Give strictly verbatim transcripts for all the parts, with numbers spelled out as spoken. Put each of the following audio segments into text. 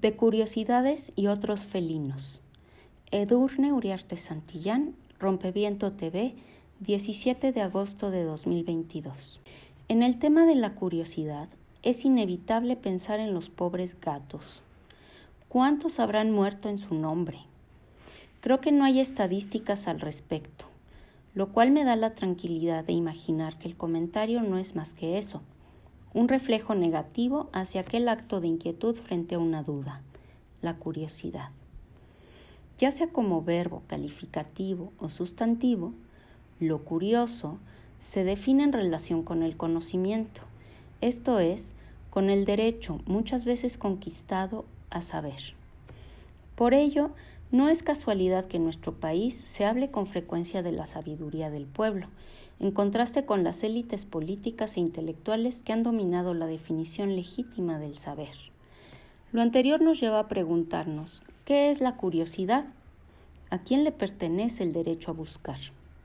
De curiosidades y otros felinos. Edurne Uriarte Santillán, Rompeviento T V, diecisiete de agosto de dos mil veintidós. En el tema de la curiosidad, es inevitable pensar en los pobres gatos. ¿Cuántos habrán muerto en su nombre? Creo que no hay estadísticas al respecto, lo cual me da la tranquilidad de imaginar que el comentario no es más que eso, un reflejo negativo hacia aquel acto de inquietud frente a una duda, la curiosidad. Ya sea como verbo, calificativo o sustantivo, lo curioso se define en relación con el conocimiento, esto es, con el derecho muchas veces conquistado a saber. Por ello, no es casualidad que en nuestro país se hable con frecuencia de la sabiduría del pueblo, en contraste con las élites políticas e intelectuales que han dominado la definición legítima del saber. Lo anterior nos lleva a preguntarnos, ¿qué es la curiosidad? ¿A quién le pertenece el derecho a buscar?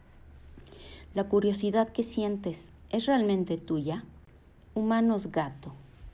¿La curiosidad que sientes es realmente tuya? Humanos gato.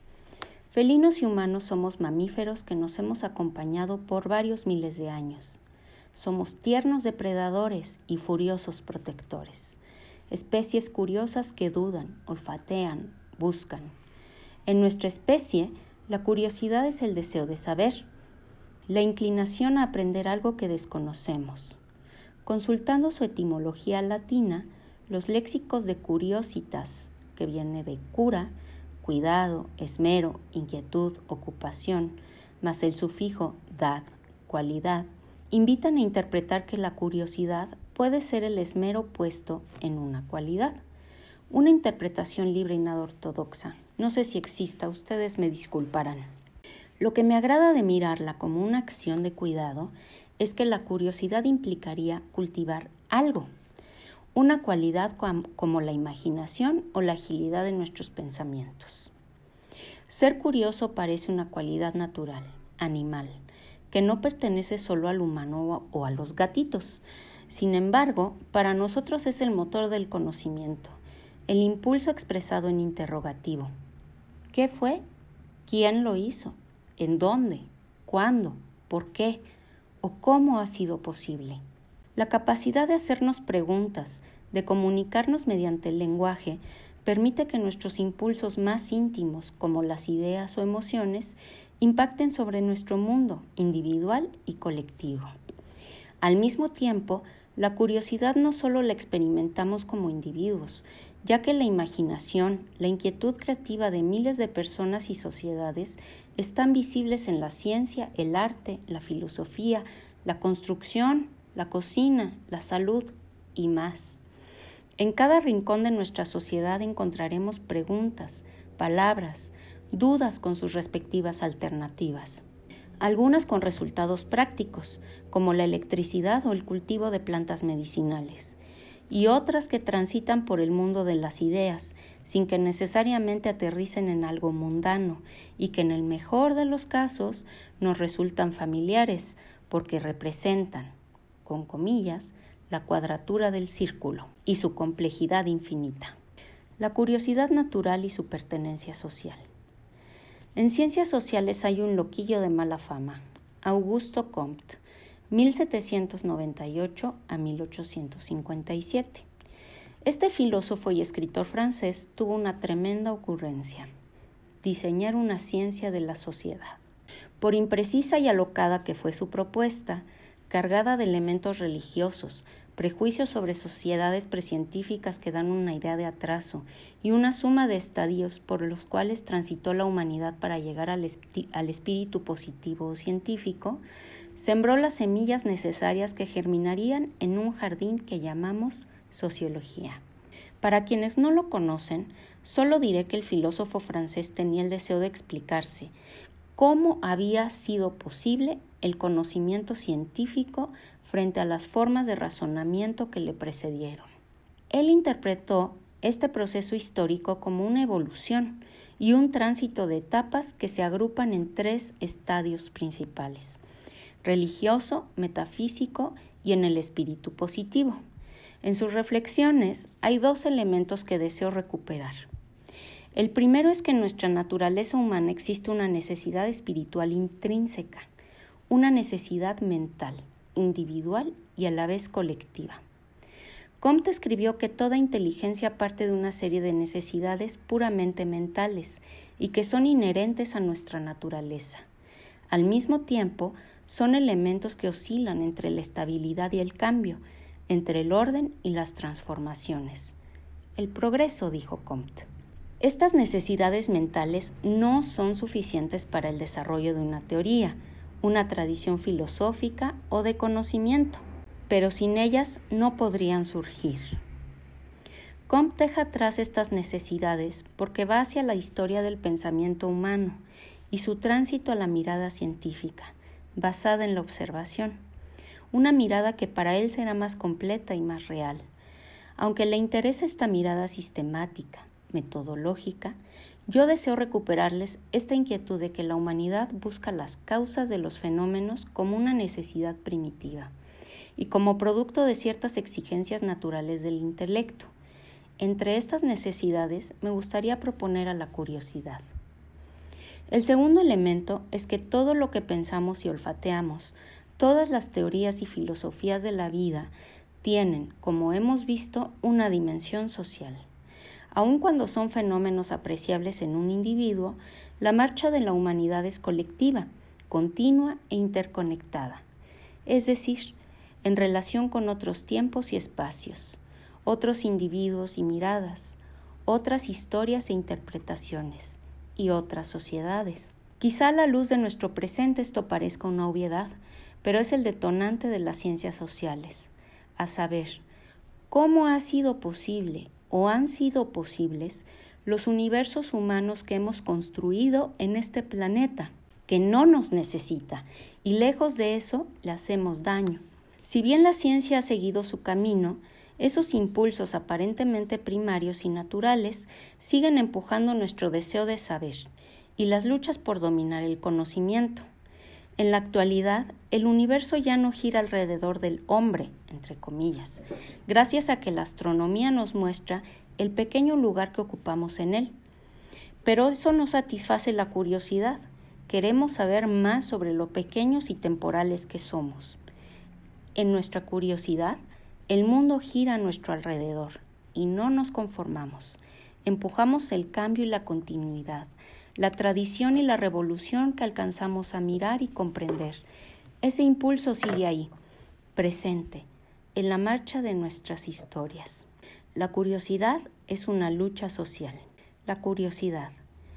Felinos y humanos somos mamíferos que nos hemos acompañado por varios miles de años. Somos tiernos depredadores y furiosos protectores. Especies curiosas que dudan, olfatean, buscan. En nuestra especie, la curiosidad es el deseo de saber, la inclinación a aprender algo que desconocemos. Consultando su etimología latina, los léxicos de curiositas, que viene de cura, cuidado, esmero, inquietud, ocupación, más el sufijo dad, cualidad, invitan a interpretar que la curiosidad puede ser el esmero puesto en una cualidad. Una interpretación libre y nada ortodoxa. No sé si exista, ustedes me disculparán. Lo que me agrada de mirarla como una acción de cuidado es que la curiosidad implicaría cultivar algo, una cualidad como la imaginación o la agilidad de nuestros pensamientos. Ser curioso parece una cualidad natural, animal, que no pertenece solo al humano o a los gatitos. Sin embargo, para nosotros es el motor del conocimiento, el impulso expresado en interrogativo. ¿Qué fue? ¿Quién lo hizo? ¿En dónde? ¿Cuándo? ¿Por qué? ¿O cómo ha sido posible? La capacidad de hacernos preguntas, de comunicarnos mediante el lenguaje, permite que nuestros impulsos más íntimos, como las ideas o emociones, impacten sobre nuestro mundo individual y colectivo. Al mismo tiempo, la curiosidad no solo la experimentamos como individuos, ya que la imaginación, la inquietud creativa de miles de personas y sociedades están visibles en la ciencia, el arte, la filosofía, la construcción, la cocina, la salud y más. En cada rincón de nuestra sociedad encontraremos preguntas, palabras, dudas con sus respectivas alternativas. Algunas con resultados prácticos, como la electricidad o el cultivo de plantas medicinales, y otras que transitan por el mundo de las ideas, sin que necesariamente aterricen en algo mundano, y que en el mejor de los casos nos resultan familiares, porque representan, con comillas, la cuadratura del círculo y su complejidad infinita. La curiosidad natural y su pertenencia social. En ciencias sociales hay un loquillo de mala fama, Augusto Comte, mil setecientos noventa y ocho a mil ochocientos cincuenta y siete. Este filósofo y escritor francés tuvo una tremenda ocurrencia, diseñar una ciencia de la sociedad. Por imprecisa y alocada que fue su propuesta, cargada de elementos religiosos, prejuicios sobre sociedades precientíficas que dan una idea de atraso y una suma de estadios por los cuales transitó la humanidad para llegar al, esp- al espíritu positivo o científico, sembró las semillas necesarias que germinarían en un jardín que llamamos sociología. Para quienes no lo conocen, solo diré que el filósofo francés tenía el deseo de explicarse cómo había sido posible el conocimiento científico frente a las formas de razonamiento que le precedieron. Él interpretó este proceso histórico como una evolución y un tránsito de etapas que se agrupan en tres estadios principales: religioso, metafísico y en el espíritu positivo. En sus reflexiones hay dos elementos que deseo recuperar. El primero es que en nuestra naturaleza humana existe una necesidad espiritual intrínseca, una necesidad mental, individual y a la vez colectiva. Comte escribió que toda inteligencia parte de una serie de necesidades puramente mentales y que son inherentes a nuestra naturaleza. Al mismo tiempo, son elementos que oscilan entre la estabilidad y el cambio, entre el orden y las transformaciones. El progreso, dijo Comte. Estas necesidades mentales no son suficientes para el desarrollo de una teoría, una tradición filosófica o de conocimiento, pero sin ellas no podrían surgir. Comte deja atrás estas necesidades porque va hacia la historia del pensamiento humano y su tránsito a la mirada científica, basada en la observación, una mirada que para él será más completa y más real. Aunque le interesa esta mirada sistemática, metodológica, yo deseo recuperarles esta inquietud de que la humanidad busca las causas de los fenómenos como una necesidad primitiva y como producto de ciertas exigencias naturales del intelecto. Entre estas necesidades me gustaría proponer a la curiosidad. El segundo elemento es que todo lo que pensamos y olfateamos, todas las teorías y filosofías de la vida, tienen, como hemos visto, una dimensión social. Aun cuando son fenómenos apreciables en un individuo, la marcha de la humanidad es colectiva, continua e interconectada, es decir, en relación con otros tiempos y espacios, otros individuos y miradas, otras historias e interpretaciones y otras sociedades. Quizá a la luz de nuestro presente esto parezca una obviedad, pero es el detonante de las ciencias sociales, a saber, cómo ha sido posible o han sido posibles los universos humanos que hemos construido en este planeta, que no nos necesita, y lejos de eso le hacemos daño. Si bien la ciencia ha seguido su camino, esos impulsos aparentemente primarios y naturales siguen empujando nuestro deseo de saber y las luchas por dominar el conocimiento. En la actualidad, el universo ya no gira alrededor del hombre, entre comillas, gracias a que la astronomía nos muestra el pequeño lugar que ocupamos en él. Pero eso no satisface la curiosidad. Queremos saber más sobre lo pequeños y temporales que somos. En nuestra curiosidad, el mundo gira a nuestro alrededor y no nos conformamos. Empujamos el cambio y la continuidad, la tradición y la revolución que alcanzamos a mirar y comprender. Ese impulso sigue ahí, presente, en la marcha de nuestras historias. La curiosidad es una lucha social. La curiosidad,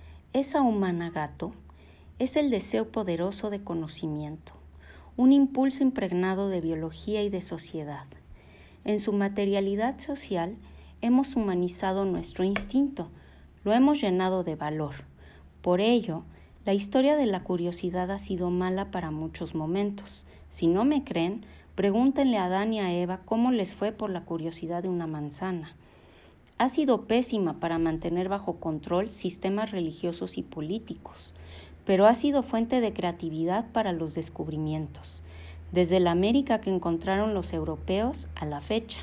esa humana gato, es el deseo poderoso de conocimiento, un impulso impregnado de biología y de sociedad. En su materialidad social, hemos humanizado nuestro instinto, lo hemos llenado de valor. Por ello, la historia de la curiosidad ha sido mala para muchos momentos. Si no me creen, pregúntenle a Adán y a Eva cómo les fue por la curiosidad de una manzana. Ha sido pésima para mantener bajo control sistemas religiosos y políticos, pero ha sido fuente de creatividad para los descubrimientos, desde la América que encontraron los europeos a la fecha.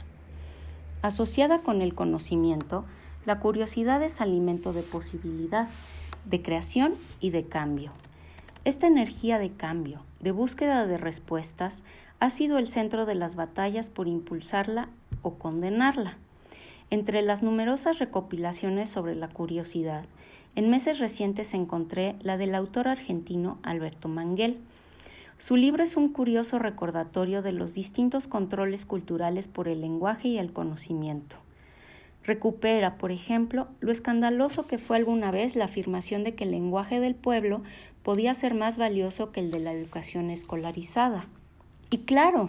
Asociada con el conocimiento, la curiosidad es alimento de posibilidad, de creación y de cambio. Esta energía de cambio, de búsqueda de respuestas, ha sido el centro de las batallas por impulsarla o condenarla. Entre las numerosas recopilaciones sobre la curiosidad, en meses recientes encontré la del autor argentino Alberto Manguel. Su libro es un curioso recordatorio de los distintos controles culturales por el lenguaje y el conocimiento. Recupera, por ejemplo, lo escandaloso que fue alguna vez la afirmación de que el lenguaje del pueblo podía ser más valioso que el de la educación escolarizada. Y claro,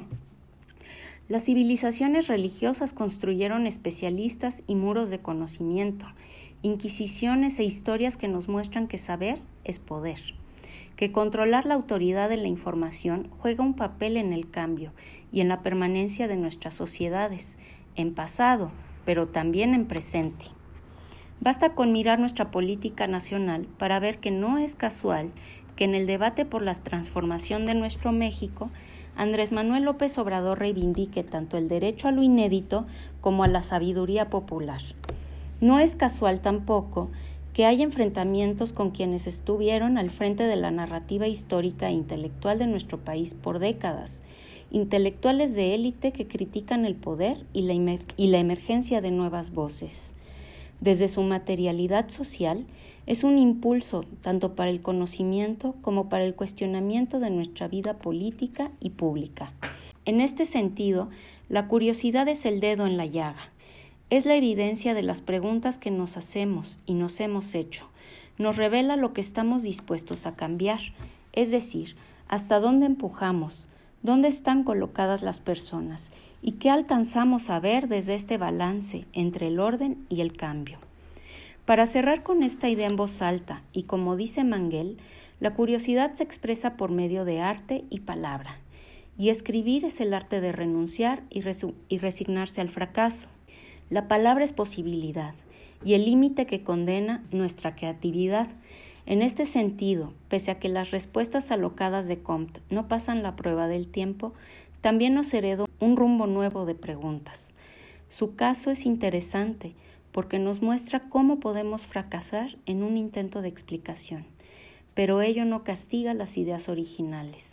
las civilizaciones religiosas construyeron especialistas y muros de conocimiento, inquisiciones e historias que nos muestran que saber es poder, que controlar la autoridad de la información juega un papel en el cambio y en la permanencia de nuestras sociedades, en pasado, pero también en presente. Basta con mirar nuestra política nacional para ver que no es casual que en el debate por la transformación de nuestro México, Andrés Manuel López Obrador reivindique tanto el derecho a lo inédito como a la sabiduría popular. No es casual tampoco que hay enfrentamientos con quienes estuvieron al frente de la narrativa histórica e intelectual de nuestro país por décadas, intelectuales de élite que critican el poder y la, emer- y la emergencia de nuevas voces. Desde su materialidad social, es un impulso tanto para el conocimiento como para el cuestionamiento de nuestra vida política y pública. En este sentido, la curiosidad es el dedo en la llaga. Es la evidencia de las preguntas que nos hacemos y nos hemos hecho. Nos revela lo que estamos dispuestos a cambiar, es decir, hasta dónde empujamos, dónde están colocadas las personas y qué alcanzamos a ver desde este balance entre el orden y el cambio. Para cerrar con esta idea en voz alta, y como dice Manguel, la curiosidad se expresa por medio de arte y palabra, y escribir es el arte de renunciar y, resu- y resignarse al fracaso. La palabra es posibilidad y el límite que condena nuestra creatividad. En este sentido, pese a que las respuestas alocadas de Comte no pasan la prueba del tiempo, también nos heredó un rumbo nuevo de preguntas. Su caso es interesante porque nos muestra cómo podemos fracasar en un intento de explicación, pero ello no castiga las ideas originales.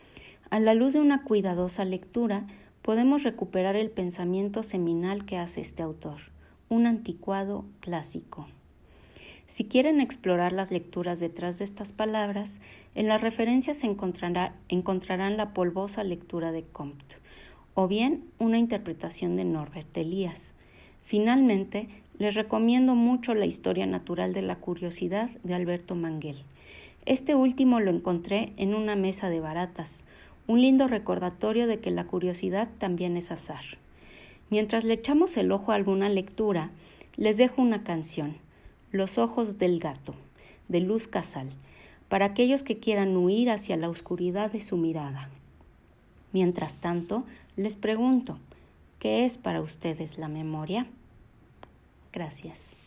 A la luz de una cuidadosa lectura, podemos recuperar el pensamiento seminal que hace este autor, un anticuado clásico. Si quieren explorar las lecturas detrás de estas palabras, en las referencias encontrará, encontrarán la polvosa lectura de Comte, o bien una interpretación de Norbert Elias. Finalmente, les recomiendo mucho La historia natural de la curiosidad de Alberto Manguel. Este último lo encontré en una mesa de baratas, un lindo recordatorio de que la curiosidad también es azar. Mientras le echamos el ojo a alguna lectura, les dejo una canción, Los ojos del gato, de Luz Casal, para aquellos que quieran huir hacia la oscuridad de su mirada. Mientras tanto, les pregunto, ¿qué es para ustedes la memoria? Gracias.